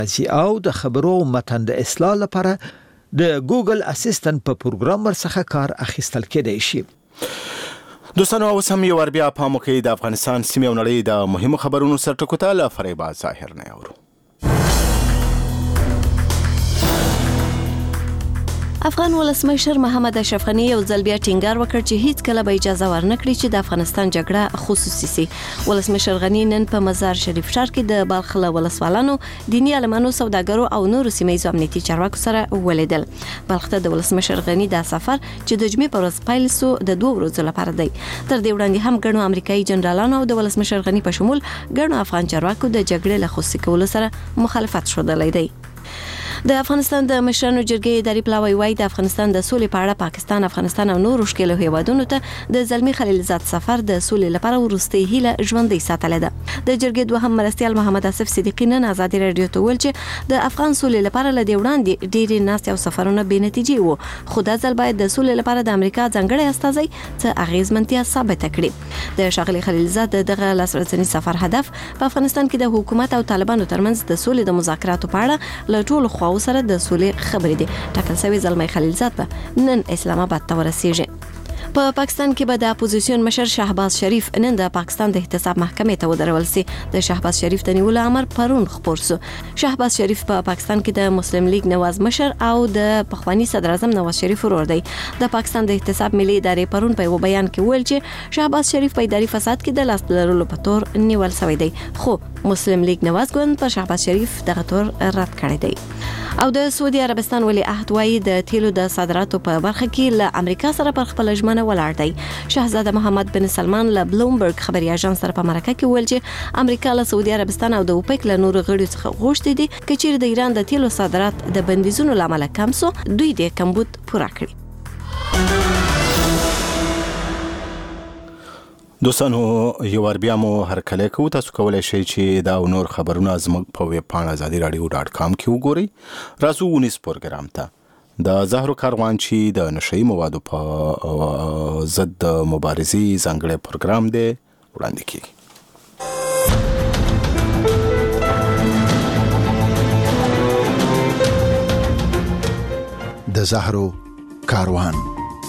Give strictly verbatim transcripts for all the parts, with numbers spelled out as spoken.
او د خبرو متن د اصلاح لپاره د ګوګل اسسټنټ په پروګرام ورڅخه کار اخیستل کېدای شي. دوستانو اوس هم یو ور بیا په موقع د افغانستان سیمې او نړۍ د مهمو خبرونو سره ټکوته له فریبا ظاهر نه اورو. افغان ولسمشر محمد اشرف غنی یو ځل بیا ټینګار وکړ چې هیڅ کله به اجازه ورنکړي چې د افغانستان جګړه خصوصي سي. ولسمشر غنی نن په مزار شریف ښار کې د بلخ ولسوالانو، دینی عالمانو، سوداګرو او نورو سیمه‌ییزو امنیتي چارواکو سره ولیدل. بلخ ته د ولسمشر غنی د سفر چې د جمعې پر ورځ پیل سو د دوه ورځو لپاره دی. تر دې وړاندې هم ګڼو امریکایي جنرالانو او د ولسمشر غنی په شمول ګڼو افغان چارواکو د جګړې له خصوصي کولو سره مخالفت ښودلی دی. د افغانستان د مشرانو جرګې اداري پلاوی وايي د افغانستان د سولې په اړه پاکستان، افغانستان او نورو ښکېلو هیوادونو ته د زلمی خلیلزاد سفر د سولې لپاره وروستۍ هیله ژوندۍ ساتلې ده. د جرګې دوهم مرستیال محمد اسف صدیقی نن ازادي رادیو ته ویل چې د افغان سولې لپاره له دې وړاندې ډېرې ناستې او سفرونه بې نتیجې وو، خو دا ځل باید د سولې لپاره د امریکا ځانګړی استازی څه اغېزمنتیا ثابته کړي. د ښاغلي خلیلزاد دغه لاسرسني سفر هدف په افغانستان کې د حکومت او طالبانو ترمنځ د سولې د مذاکراتو په اړه له ټولو خواو سره د سولې خبرې دي. ټاکل شوی زلمی خلیلزاد به نن اسلام آباد ته ورسیږي. په پاکستان کې به د اپوزیسیون مشر شهباز شریف نن د پاکستان د احتساب محکمې ته ودرول سي. د شهباز شریف د نیولو امر پرون خپور سو. شهباز شریف په پاکستان کې د مسلم لیگ نواز مشر او د پخوانی صدر اعظم نواز شریف ورور دی. د پاکستان د احتساب ملي ادارې پرون په یو بیان کې ویل چې شهباز شریف په اداري فساد کې د لاس لرلو په تور نیول شوی دی، خو مسلم لیگ نواز ګوند په شهباز شریف دغه تور رد کړی دی. او د سعودي عربستان ولی عهد وايي د تیلو د صادراتو په برخه کې له امریکا سره پر خپل ژمنه ولاړ دی. شهزاده محمد بن سلمان له بلومبرګ خبري اژانس سره په مرکه کې ویل چې امریکا له سعودي عربستان او د اوپک له نورو غړو څخه غوښتي دي چې چیرې د ایران د تیلو صادرات د بندیزونو لامل کم سو، دوی د کمبود پوره کړي. دوستانو یو ور بیا مو هرکلی کوو. تاسو کولی شئ چې دا نور خبرونه زموږ په ویب پاڼه ازادي راډیو ډاټ کام کې وګورئ. راځو ونیس پروګرام ته. د زهرو کاروان چې د نشهیي موادو په ضد د مبارزې ځانګړی پروګرام دی وړاندې کیږي. د زهرو کاروان.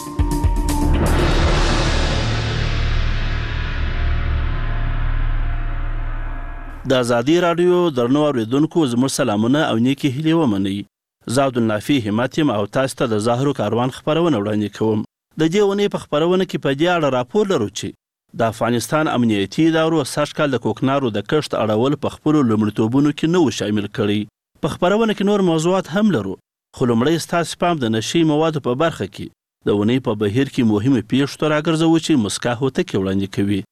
د ازادي رادیو درنو اوریدونکو زموږ سلامونه او نیکی هیلې ومنئ. زه عبدالنافي همت یم او تاسو ته د زهرو کاروان خپرونه وړاندې کوم. د دې اونۍ په خپرونه کې په دې اړه راپور لرو چې د افغانستان امنیتي ادارو سږ کال د کوکنارو د کښت اړول په خپلو لومړیتوبونو کې نه و شامل کړی. په خپرونه کې نور موضوعات هم لرو، خو لومړی ستاسو پام د نشهیي موادو په برخه کې د اونۍ په بهیر کې مهمې پیښو ته راګرځوو چې مسکا هوتکې وړاندې کوي.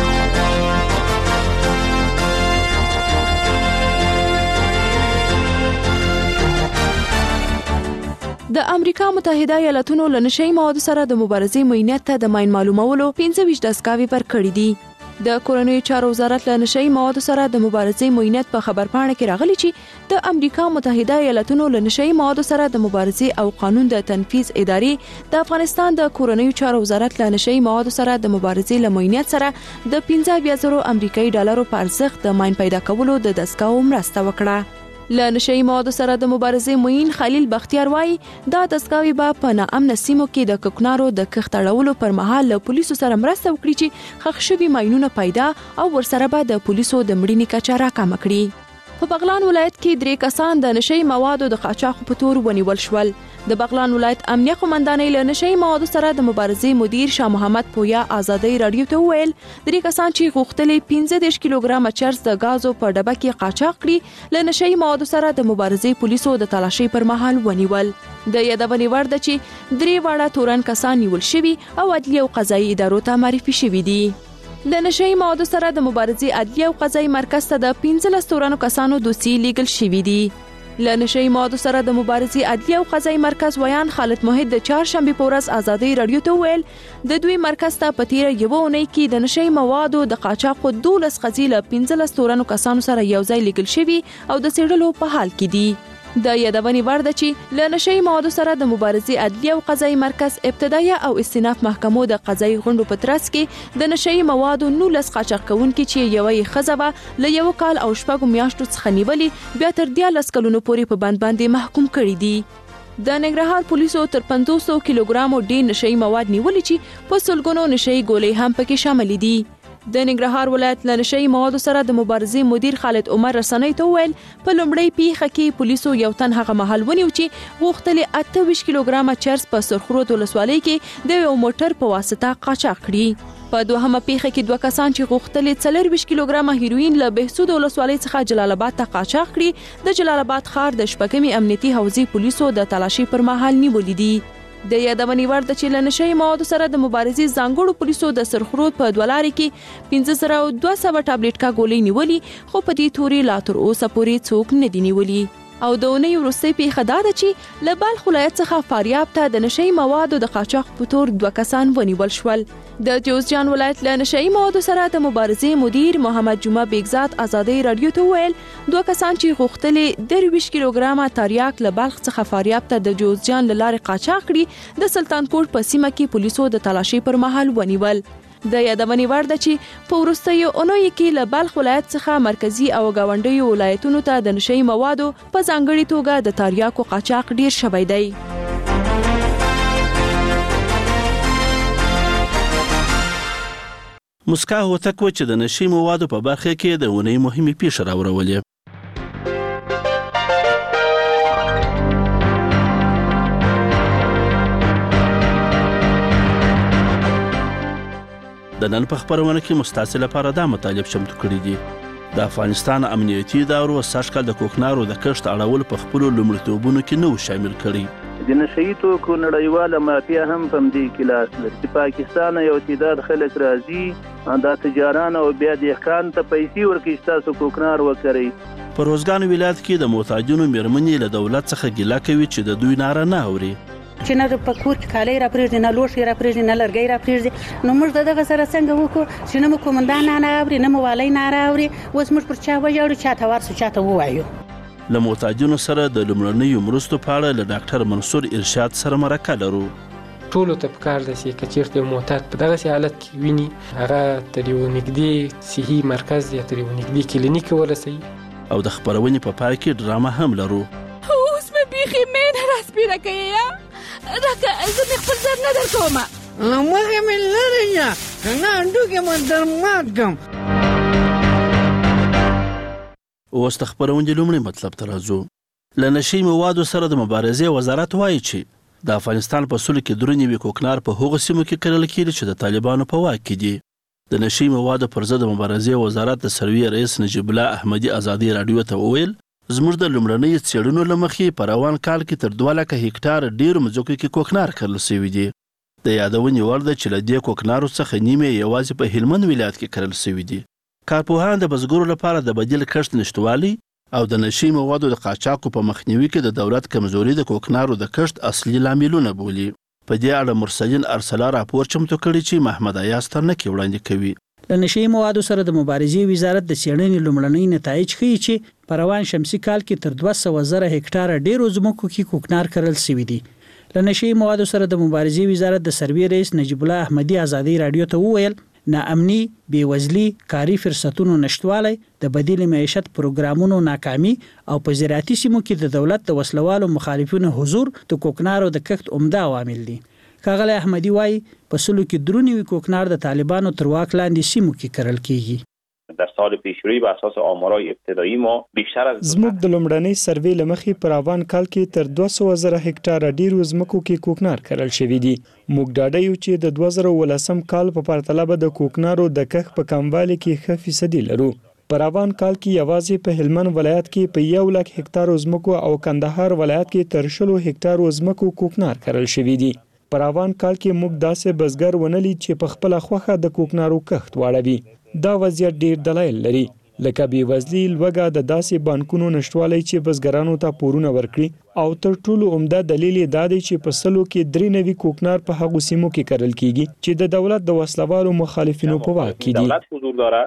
د امریکا متحده ایالاتونو له نشهیي موادو سره د مبارزې معینیت ته د ماین معلومولو پنځه ویشت دستګاوې ورکړي دي. د کورنیو چارو وزارت له نشهیي موادو سره د مبارزې معینیت په خبرپاڼه کې راغلي چې د امریکا متحده ایالاتونو له نشهیي موادو سره د مبارزې او قانون د تنفیذ ادارې د افغانستان د کورنیو چارو وزارت له نشهیي موادو سره د مبارزې له معینیت سره د پنځه اویا زره امریکایي ډالرو په ارزښت د ماین پیدا کولو د دستګاو مرسته وکړه. له نشهیي موادو سره د مبارزې معین خلیل بختیار وایي دا دستګاوې به په ناامنه سیمو کې د کوکنارو د کښت اړولو پر مهال له پولیسو سره مرسته وکړي چې ښخ شوي ماینونه پیدا او ورسره به د پولیسو د مړینې کچه راکمه کړي. په بغلان ولایت کې درې کسان د نشهیي موادو د قاچاق په تور ونیول شول. د بغلان ولایت امنیه قومندانۍ له نشهیي موادو سره د مبارزې مدیر شاه محمد پویا ازادي رادیو ته وویل درې کسان چې غوښتلې پنځه دېرش کیلوګرامه چرس د غازو په ډبه کې قاچاق کړي له نشهیي موادو سره د مبارزې پولیسو د تلاشۍ پر مهال ونیول. د یادونې وړ ده چې درې واړه تورن کسان نیول شوي او عدلي او قضایي ادارو ته معرفي شوي دي. د نشهیي موادو سره د مبارزې عدلي او قضایي مرکز ته د پنځلس تورنو کسانو دوسیې لیږل شوي دي. له نشهیي موادو سره د مبارزې عدلي او قضایي مرکز ویان خالد موحد د چهارشنبې په ورځ ازادي رادیو ته وویل د دوی مرکز ته په تیره یوه اونۍ کې د نشهیي موادو د قاچاقو دولس قضیې له پنځلس تورنو کسانو سره یو ځای لیږل شوي او د څېړلو په حال کې دي. د یادونې وړ ده چې له نشهیي موادو سره د مبارزې عدلي او قضایي مرکز ابتدایي او استیناف محکمو د قضایي غونډو په ترڅ کې د نشهیي موادو نولس قاچاق کوونکي چې یوه یې ښځه به له یو کال او شپږو میاشتو څخه نیولې بیا تر دیارلس کلونو پورې په بند باندې محکوم کړي دي. د ننګرهار پولیسو تر پنځوس سوه کیلوګرامو ډیر نشهیي مواد نیولي چې په سلګونو نشهیي ګولۍ هم پکې شامل دي. د ننګرهار ولایت له نشهیي موادو سره د مبارزې مدیر خالد عمر رسنۍ ته وویل په لومړۍ پیښه کې پولیسو یو تن هغه مهال ونیو چې غوښتل اته ویشت کیلوګرامه چرس په سرخرود ولسوالۍ کې د یو موټر په واسطه قاچاق کړي. په دوهمه پیښه کې دوه کسان چې غوښتل څلور ویشت کیلوګرامه هیروین له بهسود ولسوالۍ څخه جلال آباد ته قاچاق کړي د جلال آباد ښار د شپږمې امنیتي حوزې پولیسو د تلاشي پر مهال نیولې دي. د یادونې وړ ده چې له نشهیي موادو سره د مبارزې ځانګړو پولیسو د سرخرود په دوه لارې کې پنځه زره دوه سوه ټابلیټکا ګولۍ نیولې خو په دې تورې لا تر اوسه پورې څوک نه دي نیولي. او د اونۍ وروستۍ پیښه دا ده چې له بلخ ولایت څخه فاریاب ته د نشهیي موادو د قاچاق په تور دوه کسان ونیول شول. د جوزجان ولایت له نشهیي موادو سره د مبارزې مدیر محمد جمعه بیگزاد ازادۍ رادیو ته وویل دوه کسان چې غوښتلې درویشت کیلوګرامه تریاک له بلخ څخه فاریاب ته د جوزجان له لارې قاچاق کړي د سلطان کوټ په سیمه کې پولیسو د تلاشي پر مهال ونیول. د یادونې وړ ده چې په وروستیو اونیو کې له بلخ ولایت څخه مرکزی او ګاونډیو ولایتونو ته د نشهیي موادو په ځانګړي توګه د تریاکو قاچاق ډیر شوی دی. مسکا هوتک و چې د نشهیي موادو په برخه کې د اونۍ مهمې پیښې راوړولې. د نن په خبرونه کې مستاسې لپاره دا مطالب چمتو کړي دي. د افغانستان امنیتي ادارو سږ کال د کوکنارو د کښت اړول په خپلو لومړیتوبونو کې نه و شامل کړي. د نشهیي توکو نړیواله مافیا هم په همدې کې لاس لري چې پاکستان یو تعداد خلک راځي دا تجاران او بیا دهقان ته پیسې ورکوي چې تاسو کوکنار وکرئ. په روزګان ولایت کې د محتاجونو میرمنې له دولت څخه ګیله کوي چې د دوی ناره نه اوري. چې نه په کور کې کالۍ را پرېږدي نه لوښي را پرېږدي نه لرګی را پرېږدي نو موږ د دغه سره څنګه وکړو چې نه مو کومندان نه اوري نه مو والی نه اوري اوس موږ پر چا وژاړو چاته ورسو چاته ووایو. له محتاجینو سره د لومړنیو مرستو په اړه له ډاکټر منصور ارشاد سره مرکه لرو. ټولو ته پکار ده چې که چېرته یو محتاج په دغسې حالت کې ویني هغه تر یو نږدې صحي مرکز یا تر یو نږدې کلینیک ورسوي. او د خپرونې په پای کې ډرامه هم لرو. اوس مې بیخي مینه راسپیره کوي راکه زه مې خپل ځان نه درکومه مخې مې لرې شه که نه هډوکې مې در مات کړم. اوس د خپرونې لومړی مطلب ته راځو. له نشهیي موادو سره د مبارزې وزارت وایي چې د افغانستان په سلو کې درې نوي کوکنار په هغو سیمو کې کرل کېږي چې د طالبانو په واک کې دي. د نشهیي موادو پر ضد د مبارزې وزارت د سروي رئیس نجیب الله احمدي ازادۍ رادیو ته وویل زموږ د لومړنۍ څېړنو له مخې په روان کال کې تر دوه لکه هکټاره ډېرو مځکو کې کوکنار کرل شوي دي. د یادونې وړ ده چې له دې کوکنارو څخه نیمې یوازې په هلمند ولایت کې کرل شوي دي. کارپوهان د بزګرو لپاره د بدیل کښت نشتوالي او د نشهیي موادو د قاچاقو په مخنیوي کې د دولت کمزوري د کوکنارو د کښت اصلي لاملونه بولي. په دې اړه مرسلین ارسلا راپور چمتو کړی چې محمد ایاز ترنکي وړاندې کوي. له نشهیي موادو سره د مبارزې وزارت د څېړنې لومړنۍ نتایج ښیي چې په روان شمسي کال کې تر دوه سوه زره هکټاره ډېرو ځمکو کې کوکنار کرل شوي دي. له نشهیي موادو سره د مبارزې وزارت د سروي رئیس نجیب الله احمدي ازادۍ رادیو ته وویل ناامني، بېوزلي، کاري فرصتونو نشتوالی، د بدیل معیشت پروګرامونو ناکامي او په زراعتي سیمو کې د دولت د وسلوالو مخالفینو حضور د کوکنارو د کښت عمده عوامل دي. ښاغلی احمدي وایي په سلو کې درې نوي کوکنار د طالبانو تر واک لاندې سیمو کې کرل کیږي. در سال پیشروی بر اساس آمارهای ابتدایی ما بیشتر از زموږ د لومړنۍ سروې له مخې په روان کال کې تر دوه سوه زره هکټاره ډېرو ځمکو کې کوکنار کرل شوي دي. موږ ډاډه یو چې د دوه زره اوولسم کال په پرتله به د کوکنارو د کښت په کموالي کې ښه فیصدي لرو. په روان کال کې یوازې په هلمند ولایت کې په یو لک هکټارو ځمکو او کندهار ولایت کې تر شلو هکټارو ځمکو کوکنار کرل شوي دي. په روان کال کې موږ داسې بزګر ونه لید چې په خپله خوښه د کوکنارو کښت واړوي. دا وضعیت ډیر دلایل لري لکه بېوزلي، لوږه، د داسې بانکونو نشتوالی چې بزګرانو ته پورونه ورکړي او تر ټولو عمده دلیل یې دا دی چې په سلو کې درې نوي کوکنار په هغو سیمو کې کرل کیږي چې د دولت د وسلوالو مخالفینو په واک کې دي.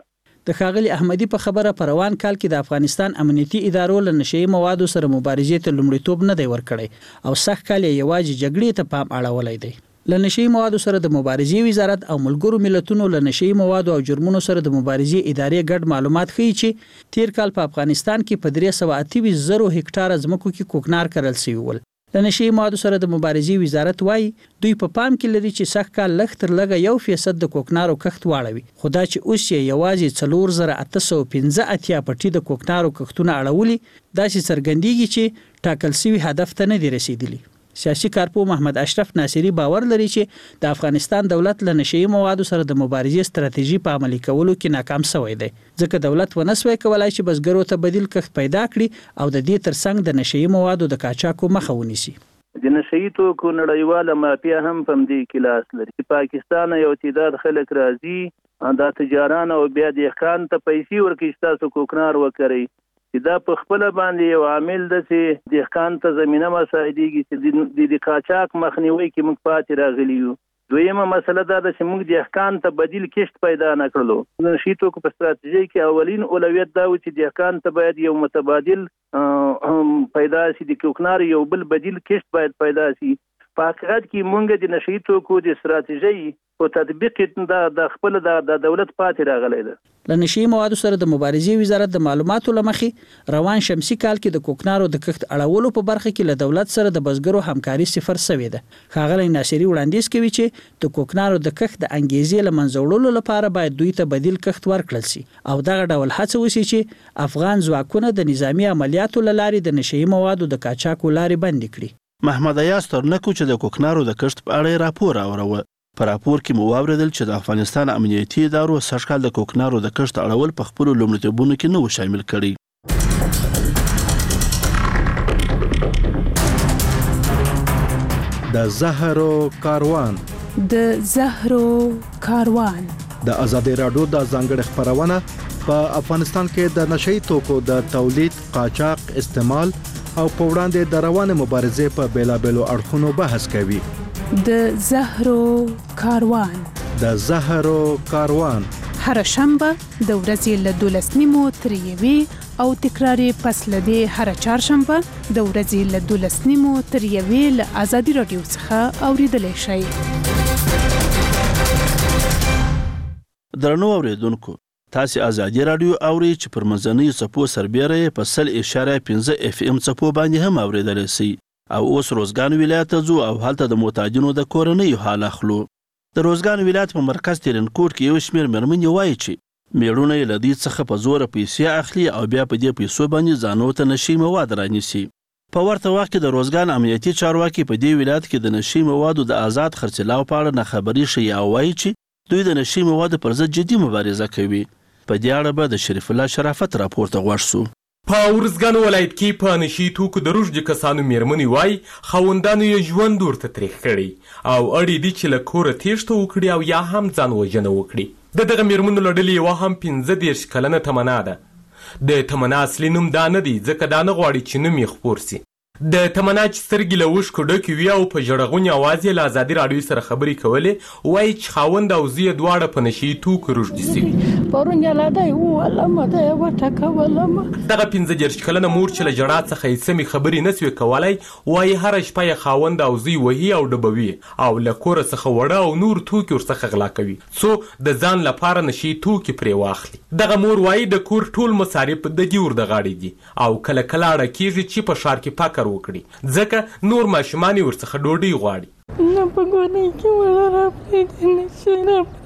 د ښاغلي احمدي په خبره په روان کال کې د افغانستان امنیتي ادارو له نشئی موادو سره مبارزې ته لومړیتوب نه دی ورکړی او سخت کال یې یوازې جګړې ته پام اړولی دی. له نشئی موادو سره د مبارزې وزارت او ملګرو ملتونو له نشئی موادو او جرمونو سره د مبارزې ادارې ګډ معلومات ښیي چې تیر کال په افغانستان کې په درې سوه اته ویشت زرو هکټاره ځمکو کې کوکنار کرل شوي ول. له نشئی موادو سره د مبارزې وزارت وایي دوی په پام کې لري چې سږ کال لږ تر لږه یو فیصد د کوکنارو کښت واړوي، خو دا چې اوس یې یوازې څلور زره اته سوه پنځه اتیا پټي د کوکنارو کښتونه اړولي، داسې څرګندېږي چې ټاکل شوي هدف ته نه دي رسیدلي. سیاسي کارپو محمد اشرف ناصری باور لري چې د افغانستان دولت له نشئی موادو سره د مبارزې ستراتیژي په عملي کولو کې ناکام شوی دی، ځکه دولت ونه سوی کولای چې بزګرو ته بدیل کښت پیدا کړي او د دې ترڅنګ د نشئی موادو د قاچاقو مخه ونیسي. د نشئی توکو نړیواله مافیا هم په دې کې لاس لري. پاکستان یو تعداد خلک راځي دا تجاران او بیا دهقان ته پیسې ورکړي چې تاسو کوکنار وکړئ، دا په خپل باندې یو عامل د چې دهقان ته زمينه مساعدېږي چې د قاچاق مخنیوي کې موږ پاتې راغلي یو. دویمه مسله دا ده چې موږ دهقان ته بدیل کښت پیدا نه کړلو. د نشئی توکو په ستراتیژۍ کې اولین اولویت دا و چې دهقان ته باید یو متبادل پیدا شي، د کوکنار یو بل بدیل کښت باید پیدا شي. په حقیقت کې موږ د نشئی توکو د ستراتیژۍ او تطبیق د خپل د دولت پاتې راغلی ده. له نشئی موادو سره د مبارزې وزارت د معلوماتو لمخې روان شمسي کال کې د کوکنارو د کښت اړولو په برخه کې له دولت سره د بزګرو همکاري صفر شوې ده. ښاغلی ناصری وړاندیز کوي چې د کوکنارو د کښت د انګیزې له منځه وړلو لپاره باید دوی ته بدیل کښت ورکړل شي او دغه ډول هڅه وشي چې افغان ځواکونه د نظامی عملیاتو له لارې د نشئی موادو د قاچاقو لارې بندې کړي. محمد ایاز ترنکو چې د کوکنارو د کښت په اړه راپور اوروه. په راپور کې مو واوریدل چې د افغانستان امنیتي ادارو سږ کال د کوکنارو د کښت اړول په خپلو لومړیتوبونو کې نه و شامل کړي. د زهرو کاروان د زهرو کاروان د ازادي راډیو د ځانګړي خبرونه په افغانستان کې د نشئی توکو د تولید، قاچاق، استعمال او په وړاندې د روانه مبارزې په بیلابېلو اړخونو بحث کوي. د زهرو کاروان د زهرو کاروان هر شنبه د ورځې له دولس نیمو تر یوې او تکراري پس له دې هر چهارشنبه د ورځې له دولس نیمو تر یوې له ازادي راډیو څخه اوریدلی شئ. درنو اوریدونکو، تاسو ازادي راډیو اورئ چې پر منځنۍ څپو سربېره په سل اشاره پنځه اف ام څپو باندې هم اوریدلی شئ. او اوس روزګان ولایت ته ځو او هلته د محتاجینو د کورنیو حال اخلو. د روزګان ولایت په مرکز ترنکوټ کې یو شمېر مېرمنې وایي چې میړونه یې له دې څخه په زوره پیسې اخلي او بیا په دې پیسو باندې ځانو ته نشئی مواد رانیسي. په ورته وخت کې د روزګان امنیتي چارواکي په دې ولایت کې د نشئی موادو د آزاد خرڅلاو په اړه ناخبري ښیي او وایي چې دوی د نشئی موادو پر ضد جدي مبارزه کوي. په دې اړه به د شریف الله شرافت راپور ته غوږ سو. په ورزګان ولایت کې په نشئی توکو د روږدي کسانو میرمنې وایي خاوندانو یې ژوند ورته تریخ کړی او اړ دي چې له کوره تېښته وکړي او یا هم ځان وژنه وکړي. د دغه میرمنو له ډلې یوه هم پنځه دېرش کلنه تمنا ده. د تمنا اصلي نوم دا نه دی ځکه دا نه غواړي چې نوم یې خپور سي. د تمنا چې سترګې له اوښکو ډکې وي او په ژړغوني اواز یې له ازادي راډیو سره خبرې کولې وایي چې خاوند او زوی یې دواړه په نشئی توکو روږدي سوي. پرون یې لا دی وولمه دی یې وټکولمه. دغه پنځه دېرش کلنه مور چې له ژړا څخه یې سمې خبرې نه سوې کولی وایي هره شپه یې خاوند او زوی وهي او ډبوي او له کوره څخه وړه او نور توکي ورڅخه غلا کوي څو د ځان لپاره نشئی توکي پرې واخلي. دغه مور وایي د کور ټول مصارف د دې ور د غاړې دي او کله کله اړه کېږي چې په ښار کې فقر وکړي ځکه نور ماشومان یې ورڅخه ډوډۍ غواړي. نه په ګونۍ کې وړه راپرېږدي نشي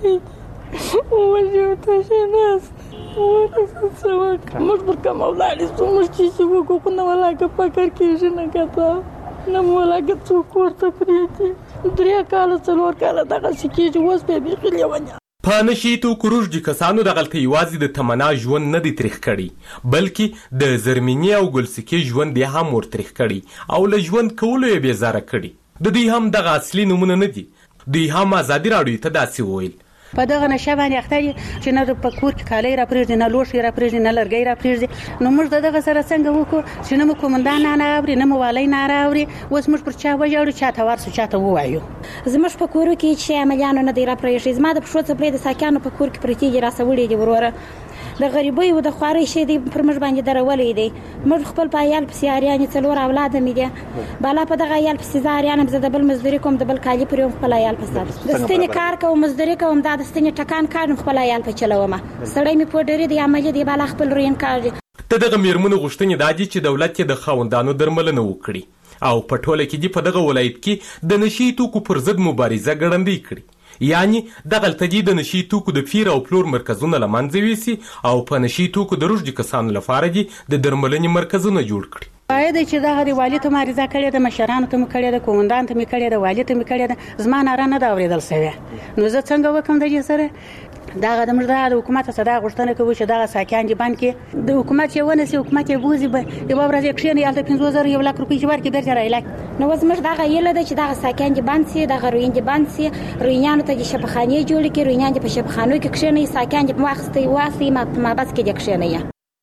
راپرېږدي ووژې ورته ناسته ورته څه وکړه. موږ پر کومه ولاړې شو موږ چې چې وکړو خو نه ولاکه فقر کېږي نه کته نه مو ولاکه څوک ورته پرېږدي. درې کاله څلور کاله دغسې کېږي اوس بیا بیخي لیونیان. په نشئی توکو روږدي کسانو دغلته یوازې د تمنا ژوند نه دی تریخ کړی بلکې د زرمینې او ګلسکې ژوند یې هم ور تریخ کړی او له ژوند کولو یې بېزاره کړي. د دوی هم دغه اصلي نومونه نه دي. دوی هم ازادي راډیو ته داسې وویل په دغه نشه باندې اخته دي چې نه په کور کې کالۍ راپرېږدي نه لوښي راپرېږدي نه لرګی راپرېږدي. نو موږ د دغه سره څنګه وکړو چې نه مو کومندان نه اوري نه مو والی نه راوري. اوس موږ پر چا وژاړو چاته ورسو چاته ووایو. زموږ په کورو کې چې عملیانو نه دی راپرېږدي. زما د پښو څپلۍ د ساکیانو په کور کې پرتې دي راسه وړي دي وروره د غریبۍ او د خوارۍ شی دی پر موږ باندې درولې دی. موږ خپل په عیال پسې اریانې څلور اولاد مې دي. بالا په دغه عیال پسې زه اریانم، زه د بل مزدوري کوم، د بل کالي پرې خپل عیال پسې د ستنې کار کوم، مزدوري کوم، دا د ستنې ټکان کار خپل عیال په چلوم. سړی مې په ډېرې دی عملي دی بالا خپل روین کار دی. د دغه میرمنو غوښتنې دا دي چې دولت یې د خاوندانو درملنه وکړي او په ټوله کې دې په دغه ولایت کې د نشي توکو پر ضد مبارزه ګړندۍ کړي، یعنی دغلته دې د نشي توکو د پیر او پلور مرکزونه له منځه یوسي او په نشي توکو د رشد کسانو لپاره دې د درملنې مرکزونه جوړ کړي. باید چې دغه د والي ته مبارزه کړې ده، مشرانو ته مې کړې ده، کومندان ته مې کړې ده، والي ته مې کړې ده، زما ناره نه ده اورېدل سوې. نو زه څنګه وکړم د دې سره؟ دغه د موږ د حکومت څخه دا غوښتنه کوو چې دغه ساکان دې بند کړي. د حکومت چې ونیسي، حکومت یې بوځي، یوه ورځ یې کښېني هلته پنځوس زره یو لک روپۍ چې ورکړي بېرته رایلاک. نو اوس موږ دغه هیله ده چې دغه ساکان دې بند سي، دغه روین دې بند سي، روینیانو ته دې شفاخانې جوړې کړي، روینیان دې په شفاخانو کې کښېنوي، ساکان دې واخیستئ واستئ په محبس کې دې کښېنوي.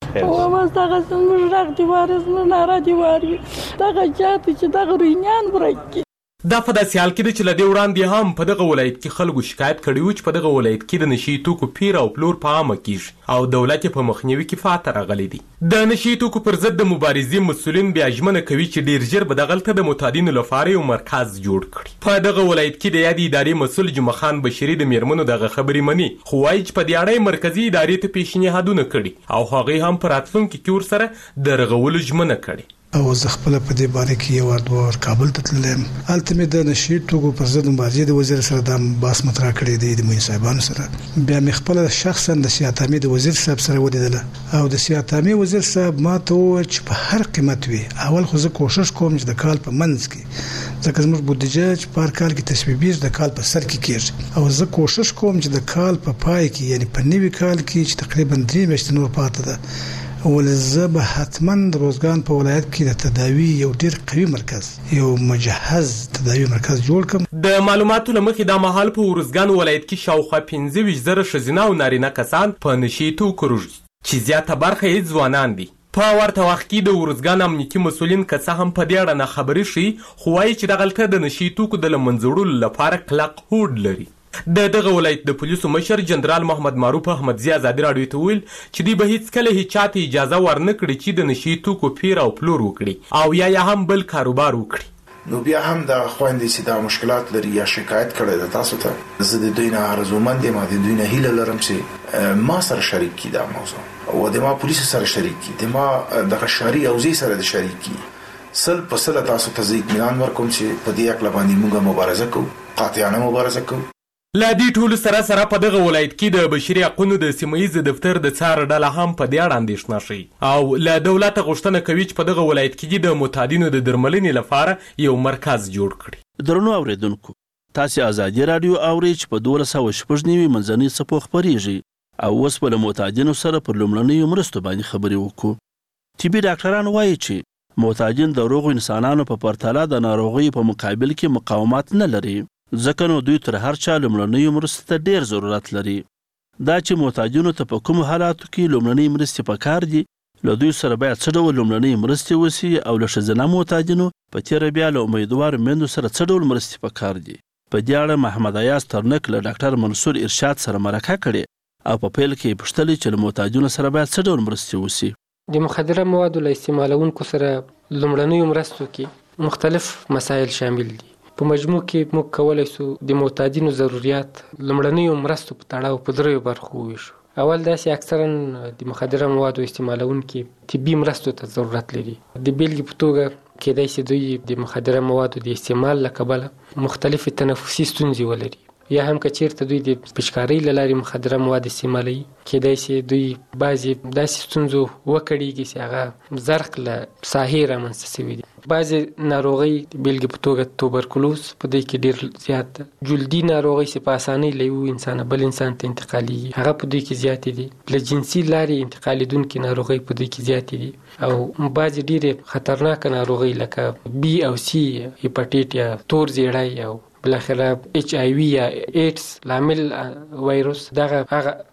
وماز دغه زموږ غږ دې واري، زموږ ناره دې واري، دغه چاته چې دغه روینیان ورک کړي. دا په داسې حال کې ده چې له دې وړاندې هم په دغه ولایت کې خلکو شکایت کړی و چې په دغه ولایت کې د نشي توکو پیر او پلور په عامه کیږي او دولت یې په مخنیوي کې فاته راغلی دی. د نشي توکو پر ضد د مبارزې مسؤلین بیا ژمنه کوي چې ډیر ژر به دغلته د معتادینو لپاره یو مرکز جوړ کړي. په دغه ولایت کې د یادې ادارې مسؤل جمعه خان بشیري د میرمنو دغه خبرې مني، خو وایي چې په دې اړه مرکزي ادارې ته پیشنهادونه کړي او هغوی هم په راتلونکي کې ورسره د رغولو ژمنه کړې. او زه خپل په دې باره کې یو وار دوه وار کابل ته تللم. هلته مې د نشي توکو پر ضد مبارزې د وزیر سره د بحث مطرح کړی دی، د معین صاحبانو سره. بیا مې خپله شخصا د سیاتامې د وزیر صاحب سره ولیدله او د سیاتامې وزیر صاحب ما ته وویل چې په هر قیمت وي اول خو زه کوشش کوم چې د کال په منځ کې، ځکه زموږ بودیجه چې په هر کال کې تصویبیږي د کال په سر کې کېږي، او زه کوشش کوم چې د کال په پای کې یعنی په نوي کال کې چې تقریبا درې میاشتې نور پاته ده ولزه به حتما د روزګان په ولایت کې د تداوی یو ډیر قوي مرکز، یو مجهز تداوی مرکز جوړ کړم. د معلوماتو له مخې دا مهال په روزګان ولایت کې شاوخوا پنځه ویشت زره ښځینه او نارینه کسان په نشي توکو روږدي چې زیاته برخه یې ځوانان دي. په ورته وخت کې د روزګان امنیتي مسؤلین که څه هم په دې اړه ناخبري ښیي، خو وایي چې دغلته د نشي توکو د له منځه وړلو لپاره کلک هوډ لري. د دغه ولایت د پولیسو مشر جنرال محمد معروف احمدزي ازادي راډیو ته ویل چې دوی به هیڅکله هیچاته اجازه ورنه کړي چې د نشي توکو پیر او پلور وکړي او یا یا هم بل کاروبار وکړي. نو بیا هم د خويندې چې دا مشکلات لري یا شکایت کړي د تاسو ته، زه د دوی نه ارزومند یم، د دوی نه هیله لرم چې ما سره شریک کړي دا موضوع او د ما پولیسو سره شریک کړي، د ما د شری او زی سره د شریک کړي. سل په سل تاسو ته زیات اطمینان ورکوم چې په دې اړه باندې موږ مبارزه کوو، قاطعانه مبارزه کوو. لا دې ټولو سره سره په دغه ولایت کې د بشري حقوقو د سیمهیز دفتر د څار ډله هم په دې اړه اندېښنه ښیي او له دولته غوښتنه کوي چې په دغه ولایت کې د معتادینو د درملنې لپاره یو مرکز جوړ کړي. درنو اوریدونکو، تاسو ازادي راډیو اورئ چې په دولس سوه شپږ نوي منځنۍ څپو خپرېږي او اوس به له معتادینو سره پر لومړنیو مرستو باندې خبرې وکړو. طبي ډاکټران وایي چې معتادین د روغو انسانانو په پرتله د ناروغیو په مقابل کې مقاومت نه لري، ځکه نو دوی تر هر چا لومړنیو مرستو ته ډېر ضرورت لري. دا چې معتادینو ته په کومو حالاتو کې لومړنۍ مرستې پکار دي، له دوی سره باید څه ډول لومړنۍ مرستې وسي او له ښځینه معتادینو په تېره بیا له امیدوارو میندو سره څه ډول مرستې پکار دي. په دې اړه محمد ایاز ترنک له ډاکټر منصور ارشاد سره مرکه کړې او په پیل کې یې پوښتلې چې له معتادینو سره باید څه ډول مرستې وسي. د مخدره موادو له استعمالونکو سره لومړنیو مرستو کې مختلف مسایل شامل دي. په مجموع کې موږ کولی سو د معتادینو ضروریات لومړنیو مرستو په تړاو په دریو برخو وویشو. اول داسې اکثرا د مخدره موادو استعمالونکي طبي مرستو ته ضرورت لري. د بیلګې په توګه کېدای شي دوی د مخدره موادو د استعمال له کبله مختلفې تنفسي ستونزې ولري، یا هم که چیرته دوی د پشکارۍ له لارې مخدره مواد استعمالوي، کېدای شي دوی بعضې داسې ستونزو وکړېږي چې هغه زرق له ساحې رامنځته شوي دي. بعضې ناروغۍ بیلګې په توګه توبرکلوز په دې کې ډېر زیات ده. جلدي ناروغۍ چې په اسانۍ له یو انسانه بل انسان ته انتقالېږي هغه په دې کې زیاتې دي. له جنسي لارې انتقالېدونکې ناروغۍ په دې کې زیاتې دي او بعضې ډېرې خطرناکه ناروغۍ لکه بي او سي هیپاټیټ یا تور زیړی او بالاخره اچ آی وي یا ایډز لامل وایروس، دغه هغه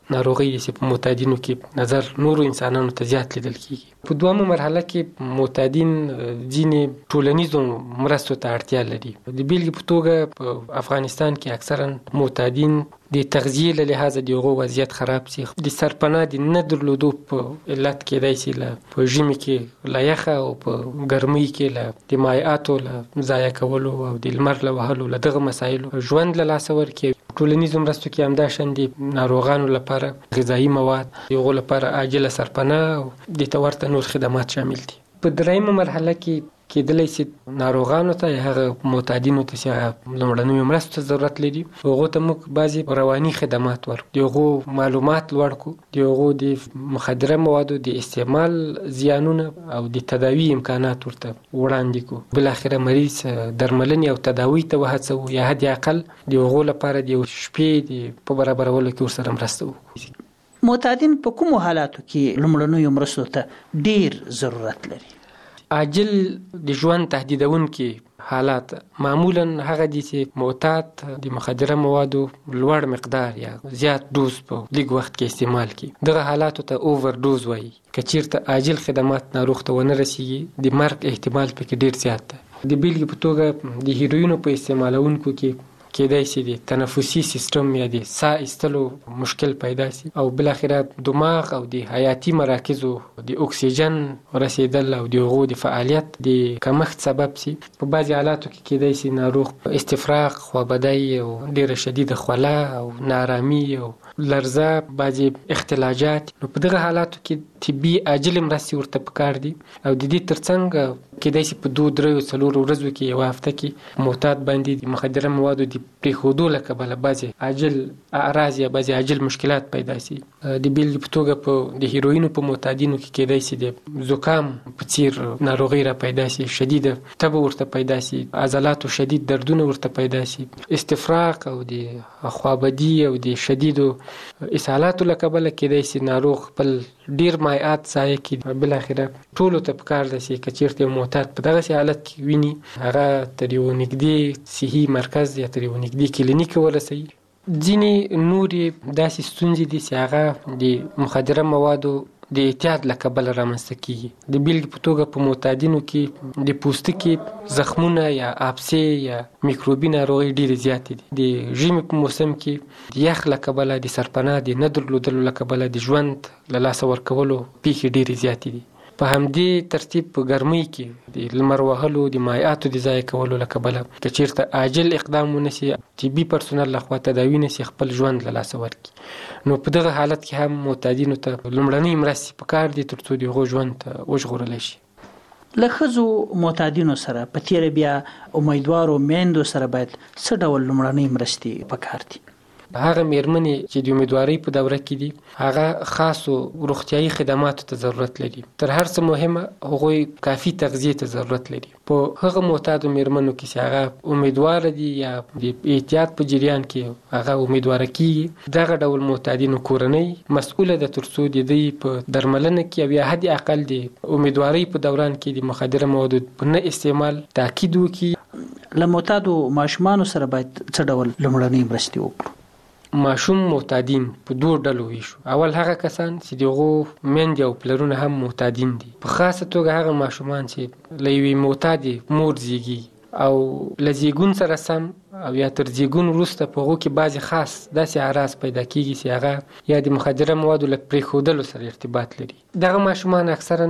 ناروغي چې په معتادینو کې نظر نورو انسانانو ته زیات لیدل کیږي. په دویمه مرحله کې معتادین ځینې ټولنیزو مرستو ته اړتیا لري. د بیلګې په توګه په افغانستان کې اکثرا معتادین د تغذیه له لحاظه د هغو وضعیت خراب سي، د سرپناه د نه درلودو په علت کېدای سي له په ژمي کې له یخه او په ګرمۍ کې له د مایعاتو له ضایع کولو او د لمر له وهلو له دغه مسایلو ژوند له لاسه ورکوي. ټولنیزو مرستو کې همداشان د ناروغانو لپاره غذایي مواد، د هغو لپاره عاجله سرپناه او د ته ورته نور خدمات شامل دي. په دریمه مرحله کې کېدلی سي ناروغانو ته یا هغه معتادینو ته چې هغه لومړنیو مرستو ته ضرورت لري، هغو ته موږ بعضې رواني خدمات ورکړو، د هغو معلومات لوړ کړو، د هغو د مخدره موادو د استعمال زیانونه او د تداوي امکانات ورته وړاندې کړو. بالاخره مریض درملنې او تداوي ته وهڅوو یا حد اقل د هغو لپاره د یو شپې د په برابرولو کې ورسره مرسته وکړو. معتادین په کومو حالاتو کې لومړنیو مرستو ته ډیر ضرورت لري؟ عاجل د ژوند تهدیدونکي حالات معمولا هغه دي چې معتاد د مخدره موادو لوړ مقدار یا زیات دوز په لږ وخت کې استعمال کړي. دغه حالاتو ته اوور دوز وایي. که چیرته عاجل خدمات ناروغ ته ونه رسیږي، د مرګ احتمال پکې ډیر زیات دی. د بیلګې په توګه د هیروینو په استعمالونکو کې کېدای شي د تنفسي سیستم یا د ساه ایستلو مشکل پیدا شي او بالاخره دماغ او د حیاتي مراکزو د اکسیجن رسیدل او د هغو د فعالیت د کمښت سبب شي. په بعضې حالاتو کې کېدای شي ناروغ استفراغ، خوابدی او ډېره شدیده خوله او نارامي او لرزه، بعضې اختلاجات. نو په دغه حالاتو کې طبي عاجل مرستې ورته پکار دي او د دې ترڅنګ کېدای شي په دوه دریو څلورو ورځو کې یوه هفته کې معتاد باندې د مخدره موادو د پرېښودو له کبله بعضې عاجل اعراض یا بعضې عاجل مشکلات پیدا شي. د بیلګې په توګه په د هیروینو په معتادینو کې کېدای شي د زکام په څیر ناروغي را پیدا شي، شدیده تبه ورته پیدا شي، عضلاتو شدید دردونه ورته پیدا شي، استفراغ او د خوابدي او د شدیدو اسهالاتو له کبله کېدای شي ناروغ خپل ډیر مایعات ضایع کړي. بالاخره ټولو ته پکار ده چې که چېرته یو معتاد په دغسې حالت کې ویني، هغه تر یو نږدې صحي مرکز یا تر یو نږدې کلینیک ورسوي. ځینې نورې داسې ستونزې دي چې هغه د مخدره موادو د اعتیاد له کبله رامنځته کېږي. د بیلګې په توګه په معتادینو کې د پوستکي زخمونه یا آبسې یا میکروبي ناروغۍ ډېرې زیاتې دي. د ژمي په موسم کې د یخ له کبله، د سرپناه د نه درلودلو له کبله د ژوند له لاسه ورکولو پیښې ډېرې زیاتې دي. په همدې ترتیب په ګرمۍ کې د لمر وهلو، د مایعاتو د ضایع کولو له کبله که چېرته عاجل اقدام ونه شي، طبي پرسونل لخوا تداوي نه شي، خپل ژوند له لاسه ورکړي، نو په دغه حالت کې هم معتادینو ته لومړنۍ مرستې پکار دي تر څو د هغو ژوند وژغورلی شي. له ښځو معتادینو سره په تېره بیا امیدوارو میندو سره باید څه ډول لومړنۍ مرستې پکار دي؟ هغه میرمنې چې د امیدوارۍ په دوره کې دي، هغه خاصو روغتیایي خدماتو ته ضرورت لري. تر هر څه مهمه هغوی کافي تغذیې ته ضرورت لري. په هغه معتادو میرمنو کې چې هغه امیدواره دي یا د احتیاط په جریان کې هغه امیدواره کېږي، دغه ډول معتادینو کورنۍ مسؤله ده تر څو د دوی په درملنه کې او یا حد اقل د امیدوارۍ په دوران کې د مخدره موادو په نه استعمال تاکید وکړي. له معتادو ماشومانو سره باید څه ډول لومړنۍ مرستې وکړو؟ ماشوم معتادین په دوه ډلو ویشو. اول هغه کسان چې دغو میندې او پلرونه هم معتادین دي، په خاصه توګه هغه ماشومان چې له یوې معتادې مور زیږي او له زیږون سره سم او یا تر زیږون وروسته په هغو کې بعضې خاص داسې اعراض پیدا کېږي چې هغه یا د مخدره موادو له پرېښودلو سره ارتباط لري. دغه ماشومان اکثرا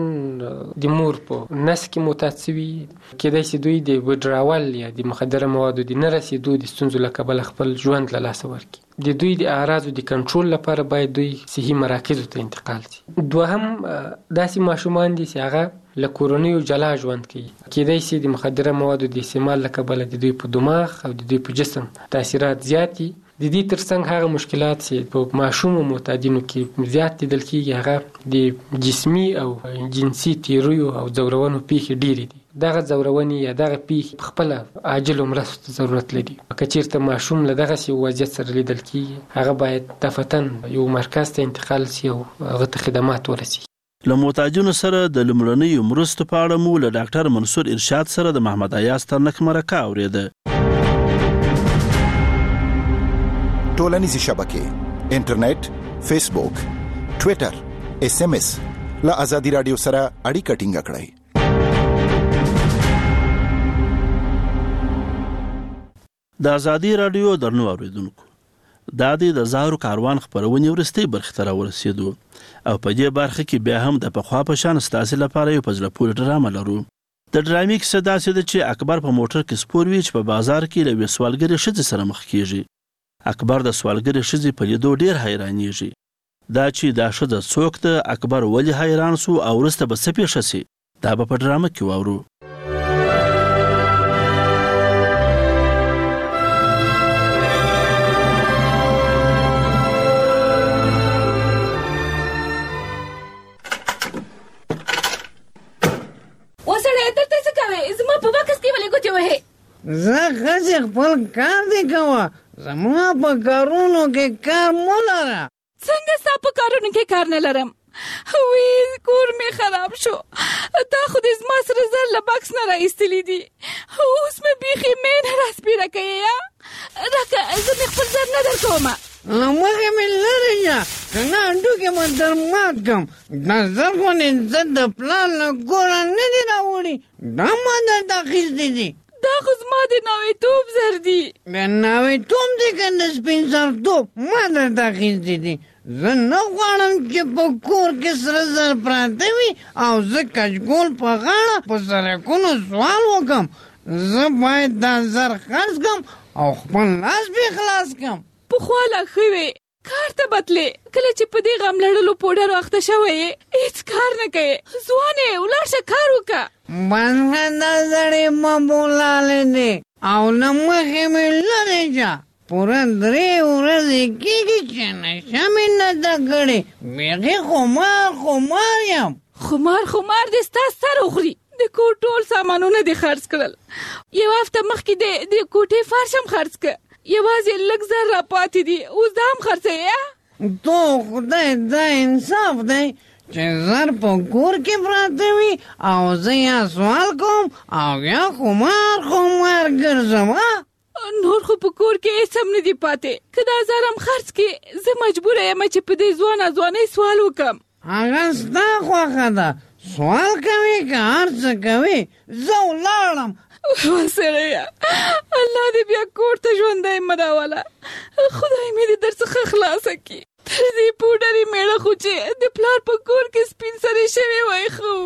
د مور په نس کې معتاد شوي، کېدای شي دوی د وډراول یا د مخدره موادو د نه رسېدو د ستونزو له کبله خپل ژوند له لاسه ورکړي. د دوی د اعراضو د کنټرول لپاره باید دوی صحي مراکزو ته انتقال شي. دوهم داسې ماشومان دي چې هغه له کورنیو جلا ژوند کوي. کېدای شي د مخدره موادو د استعمال له کبله د دوی په دماغ او د دوی په جسم تاثیرات زیات دي. د دې ترڅنګ هغه مشکلات چې په ماشومو معتادینو کې زیات لیدل کېږي، هغه د جسمي او جنسي تیریو او ځورونو پیښې ډېرې دي. دغه ځورونې یا دغه پیښې په خپله عاجلو مرستو ته ضرورت لري. که چېرته ماشوم له دغسې وضعیت سره لیدل کېږي، هغه باید دفتن یو مرکز ته انتقال شي او هغه ته خدمات ورسي. له معتادینو سره د لومړنیو مرستو په اړه مو له ډاکټر منصور ارشاد سره د محمد ایاز ترنک مرکه اورېده. ټولنیزې شبکې انټرنیټ، فیسبوک، ټوئیټر، ایس ایم ایس له ازادي رادیو سره اړیکه ټینګه کړئ. د ازادي رادیو درنو اوریدونکو، دا د زهرو کاروان خبرونه ورستي برخه تر ورسېدو او په دې برخه کې بیا هم د پخوا په شان ستاسو لپاره یو پزله پور ډرامه لرو. د ډرامې کیسه داسې ده چې اکبر په موټر کې سپور وی چې په بازار کې له سوالګرې ښځې سره مخ کیږي. اکبر د سوالګرې ښځې په لیدو ډیر حیرانېږي. دا چې دا ښځه څوک ده، اکبر ولې حیران سو او وروسته به څه پیښه سي، دا به په ډرامه کې واورو. زه خځې خپل کار دی کوه، زما په کارونو کې کار مو لره. څنګه ستا په کارونو کې کار نه لرم؟ وی کور مې خراب شو، دا خو دې زما سره زر له بکس نه راایستلي دي، اوس مې بیخي مې نه راسپیره کوې یا راکه زه مې خپل زر نه در کومه. مخې مې لرې شه، که نه هډوکې مې در مات کړم. دا زر خو زه د پلار له کوره نه دي راوړي، دا ما درته اخیستي دي. دا خو زما د ناوېتوب زر دي. د ناوېتوب دی که د سپین سرتوب، ما درته اخیستي دي. زه نه غواړم چې په کور کې سره زر پراته وي او زه کچکول په غاړه په سړکونو سوال وکړم. زه باید دا زر خرڅ کړم او خپل لاس بې خلاص کړم. پخوا لا ښه وې، کار ته بتلې، کله چې په دې غم لړلو پوډرو اخته شوی یې هېڅ کار نه کوې. ځوان یې ولاړ شه کار وکړه. بنده دا زړې مه بولالې دی او له مخې مې لرې شه. پوره درې ورځې کېږي چې نشه مې نه ده کړې، بیخي خمار خمار یم. خمار خمار دې ستا سر وخوري. د کور ټول سامانونه دې خرڅ کړل، یو هفته مخکې دې د کوټې فرش هم خرڅ کړه، یوازې لږ زر را پاتې دي، اوس دا هم خرڅوې؟ تو خدای دا انصاف دی چې زر په کور کې پراته وي او زه یا سوال کوم او یا خمار خمار ګرځم. نور خو په کور کې هېڅ هم نه دي پاتې، که دا زر هم خرڅ کړې زه مجبوره یم چې په دې ځوانه ځوانۍ سوال وکړم. هغه ستا خوښه ده، سوال کوې که هر څه کوې، زه ولاړم. سړیه الله دې بیا کور ته ژوندی مه راوله، خدای مې دې در څخه خلاصه کړي. تر دې پوډرې میړه خو چې د پلار په کور کې سپین سرې شوې وای خو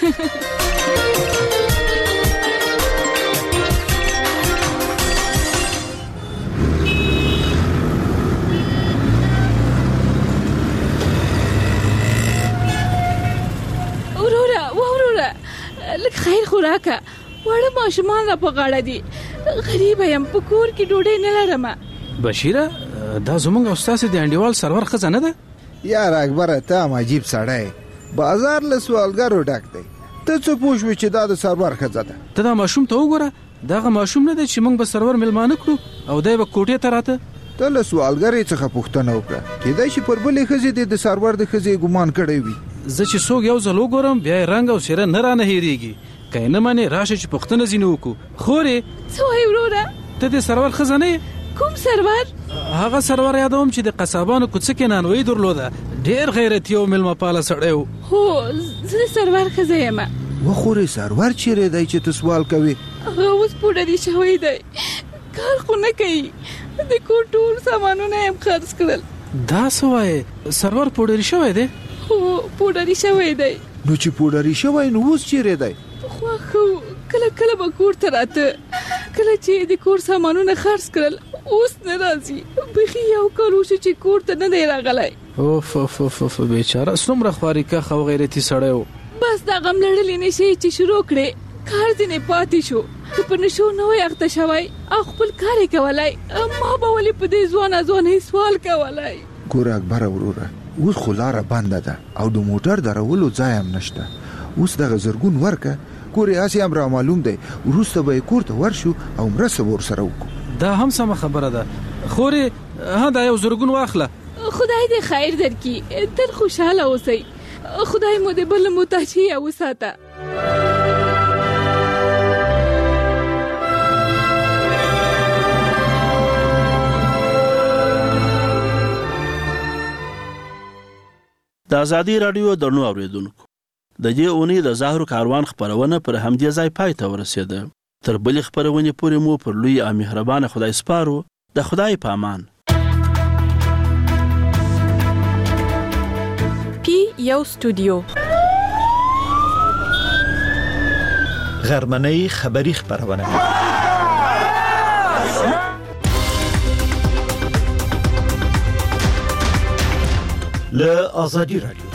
وروره وروره لږ خیر خو راکه، واړه ماشومان را په غاړه دي، غریبه یم، په کور کې ډوډۍ نه لرمه. بشیره دا زمونږ او ستاسې د انډیوال سرور ښځه نه ده؟ یار اکبره ته هم عجیب سړی، بازار له سوالګرو ډک دی، ته څه پوه شوې چې دا د سرور ښځه ده؟ ته دا ماشوم ته وګوره، دغه ماشوم نه دی چې موږ به سرور میلمانه کړو او دی به کوټې ته راته. ته له سوالګرې څخه پوښتنه وکړه، کېدای شي پر بلې ښځې دې د سرور د ښځې ګمان کړی وي. زه چې څوک یو ځل وګورم بیا یې رنګ او څېره نه رانه هېرېږي، که یې نه منې راشه چې پوښتنه ځینې وکړو. خورې څه وایې وروره؟ ته د سرور ښځه نه یې؟ کوم سرور؟ هغه سرور یادوم چې د قصابانو کوڅه کې نانوایي درلوده، ډېر غیرتي او میلمه پاله سړی و. هو زه د سرور ښځه یم. وخورې سرور چیرې دی چې ته سوال کوې؟ هغه اوس پوډري شوی دی، کار خو نه کوي، د کور ټول سامانونه یې هم خرڅ کړل. دا څه وایې سرور پوډري شوی دی؟ هو پوډري شوی دی. نو چې پوډري شوی نو اوس چیرې دی؟ پخوا ښه و، کله کله به کور ته راته، کله چې د کور سامانونه خرڅ کړل اوس نه راځي، بیخي یو کال وشو چې کور ته نه دی راغلی. اوف اوف اوف بیچاره څومره خوارېکښ او غیرتي سړی و. بس دا غم لړلې نشې چې شروع کړې، کار ځینې پاتې شو، که په نشو نه وای اخته شوی او خپل کار یې کولی، ما به ولې په دې ځوانه ځوانۍ سوال کولی؟ ګوره اکبره وروره، اوس خو لاره بنده ده او د موټر درولو ځای هم نشته، اوس دغه زرګون ورکه، کور یې هسې هم را معلوم دی، وروسته به یې کور ته ورشو او مرسته به ورسره وکړو. دا هم سمه خبره ده. خورې ها دا یو زرګون واخله. خدای دې خیر درکړي، تل خوشحاله اوسئ، خدای مو دې بل محتاجي وساته. ازادي رادیو درنو اوریدونکو د دې اونۍ د زهرو کاروان خبرونه پر همدې ځای پای ته ورسېده. تر بلې خبرونې پورې مو پر لوی او مهربانه خدای سپارو. د خدای په امان. پی یو استودیو غرمنۍ خبری خبرونه له ازادي رادیو